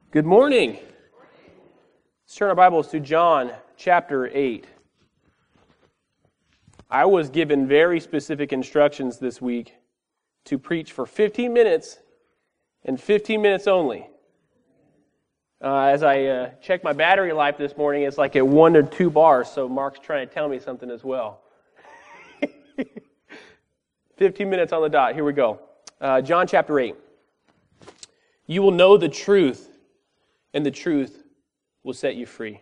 Good morning. Let's turn our Bibles to John chapter 8. I was given very specific instructions this week to preach for 15 minutes and 15 minutes only. As I checked my battery life this morning, it's like at 1 to 2 bars, so Mark's trying to tell me something as well. 15 minutes on the dot. Here we go. John chapter 8. You will know the truth, and the truth will set you free.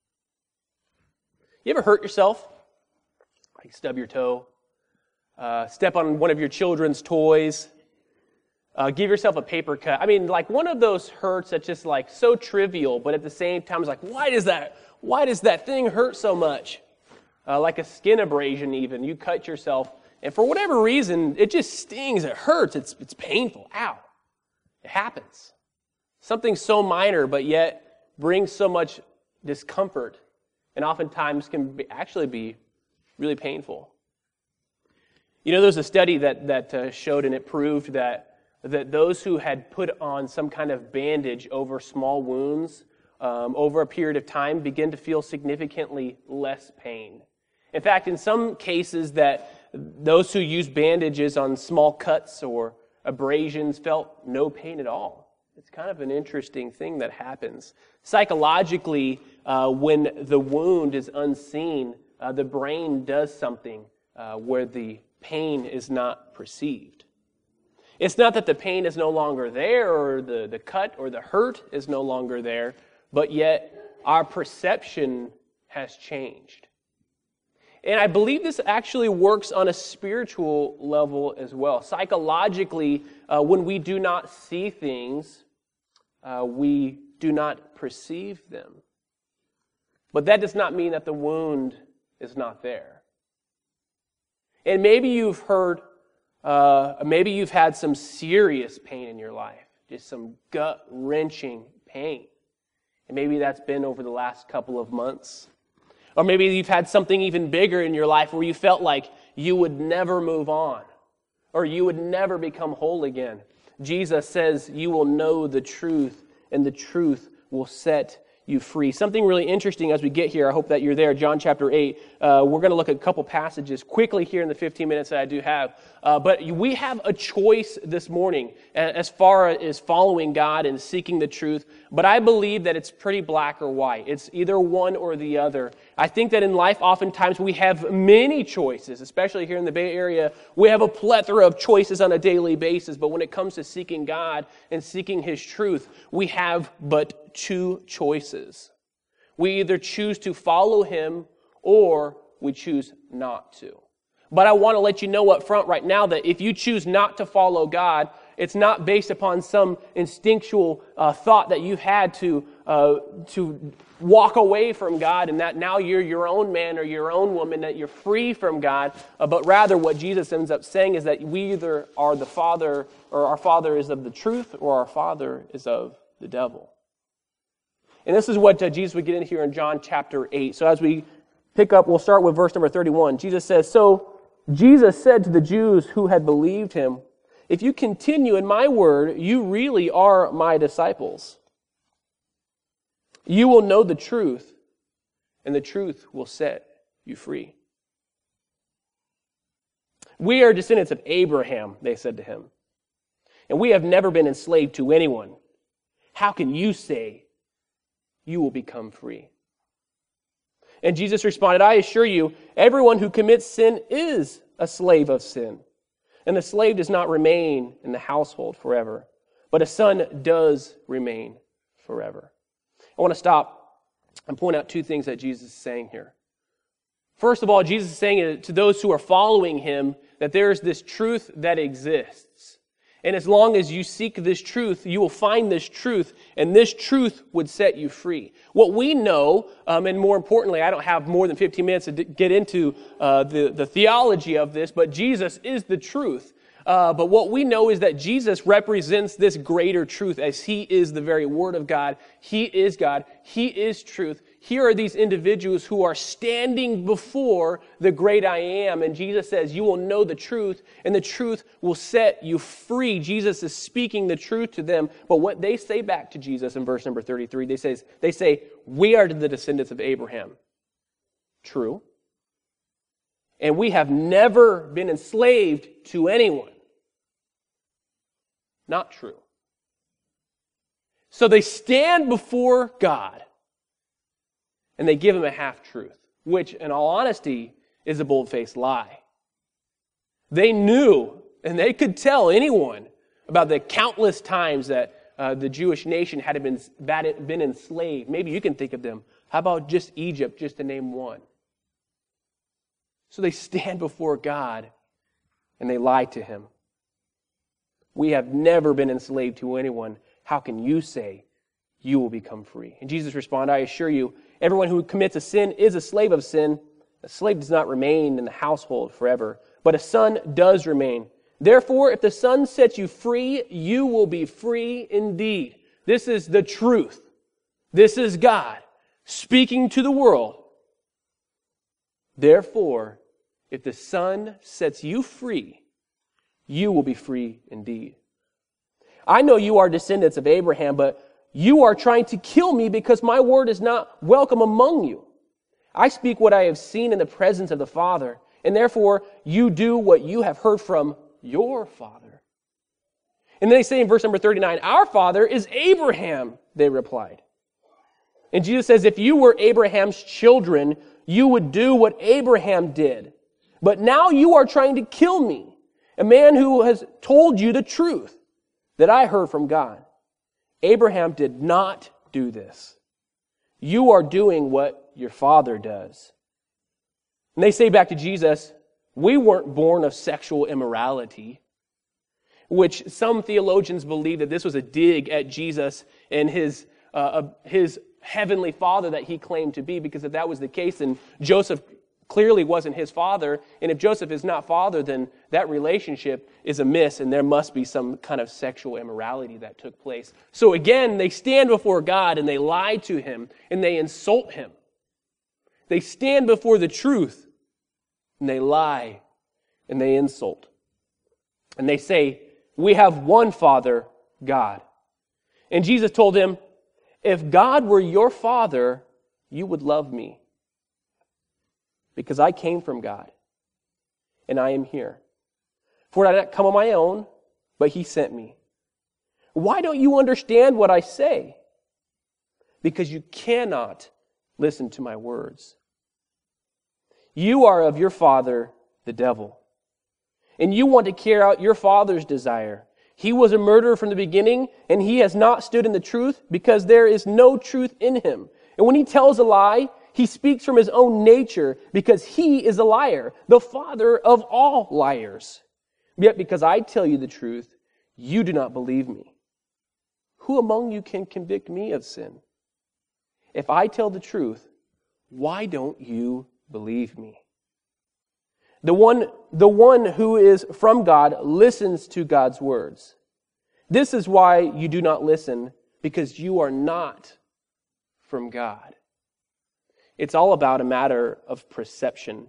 You ever hurt yourself? Like stub your toe, step on one of your children's toys, give yourself a paper cut. I mean, like one of those hurts that's just like so trivial, but at the same time, it's like, why does that thing hurt so much? Like a skin abrasion even. You cut yourself, and for whatever reason, it just stings, it hurts, it's painful. Ow. It happens. Something so minor, but yet brings so much discomfort, and oftentimes can actually be really painful. You know, there's a study that showed, and it proved that those who had put on some kind of bandage over small wounds over a period of time begin to feel significantly less pain. In fact, in some cases, that those who used bandages on small cuts or abrasions felt no pain at all. It's kind of an interesting thing that happens. Psychologically, when the wound is unseen, the brain does something where the pain is not perceived. It's not that the pain is no longer there, or the cut or the hurt is no longer there, but yet our perception has changed. And I believe this actually works on a spiritual level as well. Psychologically, when we do not see things, we do not perceive them. But that does not mean that the wound is not there. And maybe you've had some serious pain in your life, just some gut-wrenching pain. And maybe that's been over the last couple of months. Or maybe you've had something even bigger in your life where you felt like you would never move on, or you would never become whole again. Jesus says you will know the truth, and the truth will set you free. Something really interesting as we get here, I hope that you're there, John chapter 8. We're going to look at a couple passages quickly here in the 15 minutes that I do have. But we have a choice this morning as far as following God and seeking the truth. But I believe that it's pretty black or white. It's either one or the other. I think that in life, oftentimes, we have many choices, especially here in the Bay Area. We have a plethora of choices on a daily basis. But when it comes to seeking God and seeking His truth, we have but two choices. We either choose to follow Him or we choose not to. But I want to let you know up front right now that if you choose not to follow God, it's not based upon some instinctual thought that you've had to walk away from God and that now you're your own man or your own woman, that you're free from God. But rather what Jesus ends up saying is that we either are the father, or our father is of the truth, or our father is of the devil. And this is what Jesus would get in here in John chapter 8. So as we pick up, we'll start with verse number 31. Jesus says, "So Jesus said to the Jews who had believed Him, 'If you continue in my word, you really are my disciples. You will know the truth, and the truth will set you free.' 'We are descendants of Abraham,' they said to Him, 'and we have never been enslaved to anyone. How can you say you will become free?' And Jesus responded, 'I assure you, everyone who commits sin is a slave of sin. And the slave does not remain in the household forever, but a son does remain forever.'" I want to stop and point out two things that Jesus is saying here. First of all, Jesus is saying to those who are following Him that there is this truth that exists. And as long as you seek this truth, you will find this truth, and this truth would set you free. What we know, and more importantly, I don't have more than 15 minutes to get into the theology of this, but Jesus is the truth. But what we know is that Jesus represents this greater truth as he is the very Word of God. He is God. He is truth. Here are these individuals who are standing before the great I am. And Jesus says, you will know the truth, and the truth will set you free. Jesus is speaking the truth to them. But what they say back to Jesus in verse number 33, they say, we are the descendants of Abraham. True. And we have never been enslaved to anyone. Not true. So they stand before God and they give him a half-truth, which, in all honesty, is a bold-faced lie. They knew, and they could tell anyone about the countless times that the Jewish nation had been enslaved. Maybe you can think of them. How about just Egypt, just to name one? So they stand before God and they lie to him. We have never been enslaved to anyone. How can you say you will become free? And Jesus responded, I assure you, everyone who commits a sin is a slave of sin. A slave does not remain in the household forever, but a son does remain. Therefore, if the Son sets you free, you will be free indeed. This is the truth. This is God speaking to the world. Therefore, if the Son sets you free, you will be free indeed. I know you are descendants of Abraham, but you are trying to kill me because my word is not welcome among you. I speak what I have seen in the presence of the Father, and therefore you do what you have heard from your father. And then they say in verse number 39, our father is Abraham, they replied. And Jesus says, if you were Abraham's children, you would do what Abraham did. But now you are trying to kill me, a man who has told you the truth that I heard from God. Abraham did not do this. You are doing what your father does. And they say back to Jesus, we weren't born of sexual immorality, which some theologians believe that this was a dig at Jesus and his heavenly father that he claimed to be, because if that was the case, then Joseph clearly wasn't his father, and if Joseph is not father, then that relationship is amiss, and there must be some kind of sexual immorality that took place. So again, they stand before God, and they lie to him, and they insult him. They stand before the truth, and they lie, and they insult. And they say, we have one Father, God. And Jesus told him, if God were your Father, you would love me, because I came from God, and I am here. For I did not come on my own, but he sent me. Why don't you understand what I say? Because you cannot listen to my words. You are of your father, the devil, and you want to carry out your father's desire. He was a murderer from the beginning, and he has not stood in the truth, because there is no truth in him. And when he tells a lie, he speaks from his own nature, because he is a liar, the father of all liars. Yet because I tell you the truth, you do not believe me. Who among you can convict me of sin? If I tell the truth, why don't you believe me? The one who is from God listens to God's words. This is why you do not listen, because you are not from God. It's all about a matter of perception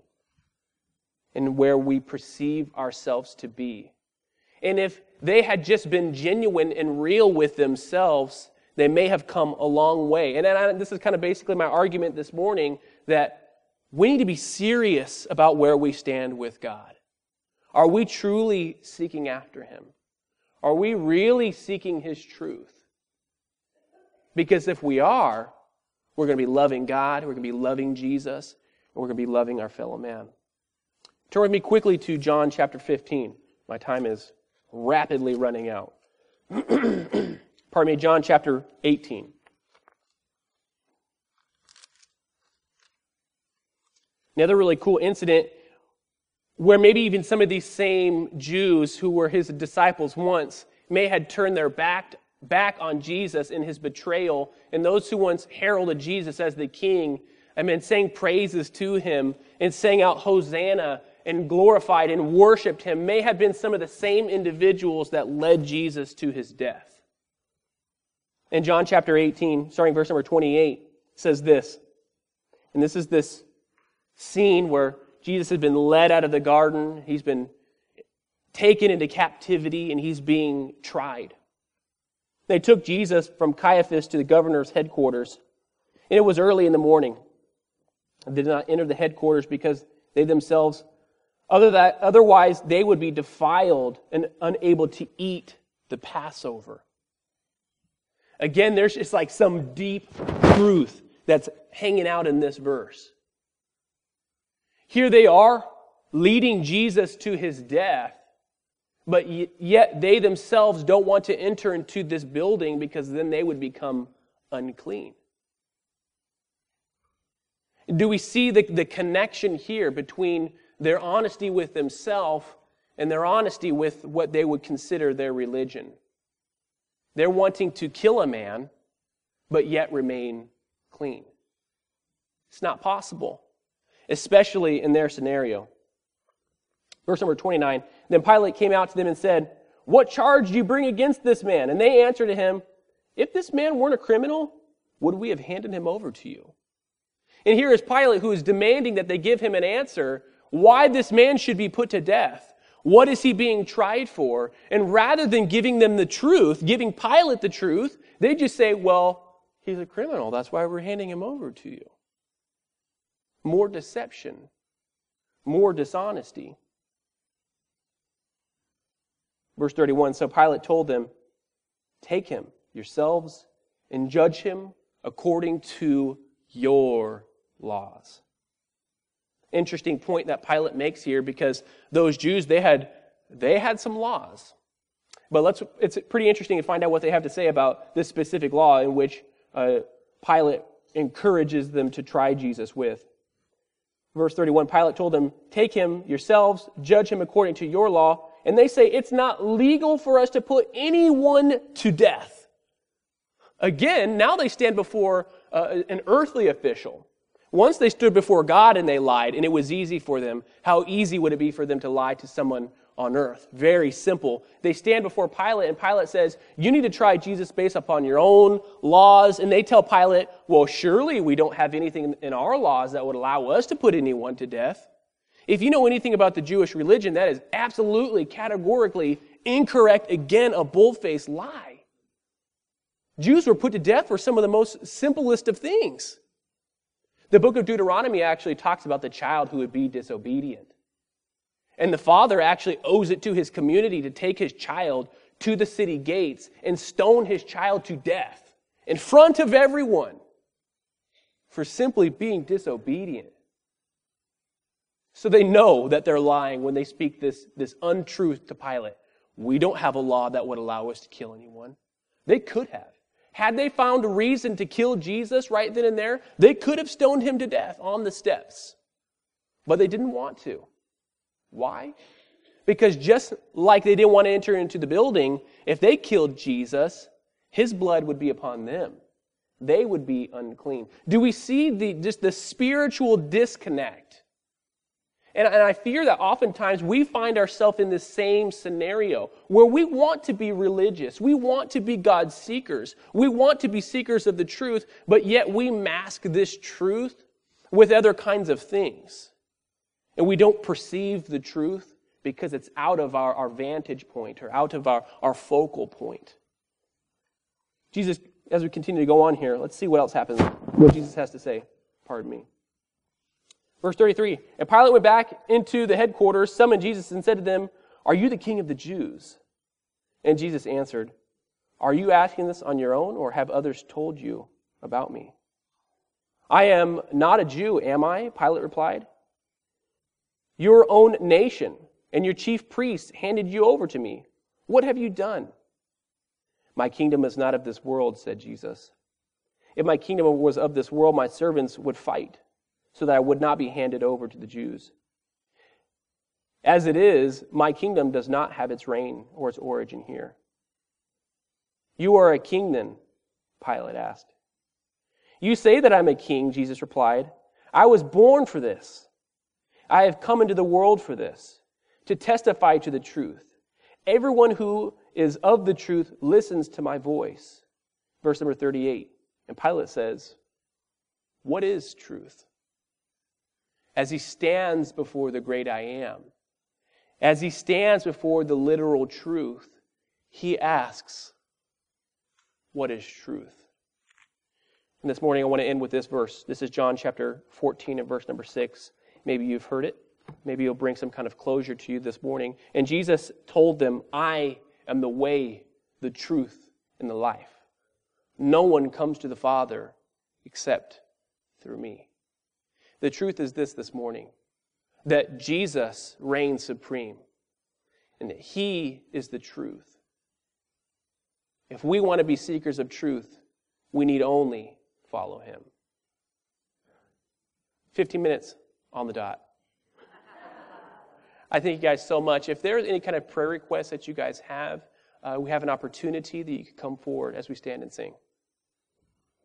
and where we perceive ourselves to be. And if they had just been genuine and real with themselves, they may have come a long way. And this is kind of basically my argument this morning, that we need to be serious about where we stand with God. Are we truly seeking after him? Are we really seeking his truth? Because if we are, we're going to be loving God, we're going to be loving Jesus, and we're going to be loving our fellow man. Turn with me quickly to John chapter 15. My time is rapidly running out. Pardon me, John chapter 18. Another really cool incident where maybe even some of these same Jews who were his disciples once may had turned their back on Jesus in his betrayal, and those who once heralded Jesus as the king, and then sang praises to him and sang out Hosanna, and glorified and worshiped him may have been some of the same individuals that led Jesus to his death. In John chapter 18, starting verse number 28, says this, and this is this scene where Jesus has been led out of the garden, he's been taken into captivity, and he's being tried. They took Jesus from Caiaphas to the governor's headquarters, and it was early in the morning. They did not enter the headquarters because they themselves, otherwise they would be defiled and unable to eat the Passover. Again, there's just like some deep truth that's hanging out in this verse. Here they are, leading Jesus to his death, but yet they themselves don't want to enter into this building because then they would become unclean. Do we see the connection here between their honesty with themselves and their honesty with what they would consider their religion? They're wanting to kill a man, but yet remain clean. It's not possible, especially in their scenario. Verse number 29, then Pilate came out to them and said, "What charge do you bring against this man?" And they answered to him, "If this man weren't a criminal, would we have handed him over to you?" And here is Pilate who is demanding that they give him an answer why this man should be put to death. What is he being tried for? And rather than giving them the truth, giving Pilate the truth, they just say, well, he's a criminal. That's why we're handing him over to you. More deception. More dishonesty. Verse 31, so Pilate told them, "Take him yourselves and judge him according to your laws." Interesting point that Pilate makes here, because those Jews, they had some laws. But it's pretty interesting to find out what they have to say about this specific law in which Pilate encourages them to try Jesus with. Verse 31, Pilate told them, "Take him yourselves, judge him according to your law." And they say, "It's not legal for us to put anyone to death." Again, now they stand before an earthly official. Once they stood before God and they lied, and it was easy for them. How easy would it be for them to lie to someone on earth? Very simple. They stand before Pilate, and Pilate says, "You need to try Jesus based upon your own laws." And they tell Pilate, "Well, surely we don't have anything in our laws that would allow us to put anyone to death." If you know anything about the Jewish religion, that is absolutely, categorically incorrect, again, a bold-faced lie. Jews were put to death for some of the most simplest of things. The book of Deuteronomy actually talks about the child who would be disobedient. And the father actually owes it to his community to take his child to the city gates and stone his child to death in front of everyone for simply being disobedient. So they know that they're lying when they speak this untruth to Pilate. We don't have a law that would allow us to kill anyone. They could have. Had they found a reason to kill Jesus right then and there, they could have stoned him to death on the steps. But they didn't want to. Why? Because just like they didn't want to enter into the building, if they killed Jesus, his blood would be upon them. They would be unclean. Do we see just the spiritual disconnect? And I fear that oftentimes we find ourselves in this same scenario where we want to be religious. We want to be God's seekers. We want to be seekers of the truth, but yet we mask this truth with other kinds of things. And we don't perceive the truth because it's out of our vantage point or out of our focal point. Jesus, as we continue to go on here, let's see what else happens, what Jesus has to say. Pardon me. Verse 33, and Pilate went back into the headquarters, summoned Jesus, and said to them, "Are you the king of the Jews?" And Jesus answered, "Are you asking this on your own, or have others told you about me?" "I am not a Jew, am I?" Pilate replied. "Your own nation and your chief priests handed you over to me. What have you done?" "My kingdom is not of this world," said Jesus. "If my kingdom was of this world, my servants would fight, so that I would not be handed over to the Jews. As it is, my kingdom does not have its reign or its origin here." "You are a king then?" Pilate asked. "You say that I'm a king," Jesus replied. "I was born for this. I have come into the world for this, to testify to the truth. Everyone who is of the truth listens to my voice. Verse number 38. And Pilate says, what is truth? As he stands before the great I am, as he stands before the literal truth, he asks, what is truth? And this morning I want to end with this verse. This is John chapter 14 and verse number 6. Maybe you've heard it. Maybe it'll bring some kind of closure to you this morning. And Jesus told them, I am the way, the truth, and the life. No one comes to the Father except through me. The truth is this morning, that Jesus reigns supreme and that he is the truth. If we want to be seekers of truth, we need only follow him. 15 minutes on the dot. I thank you guys so much. If there's any kind of prayer requests that you guys have, we have an opportunity that you can come forward as we stand and sing.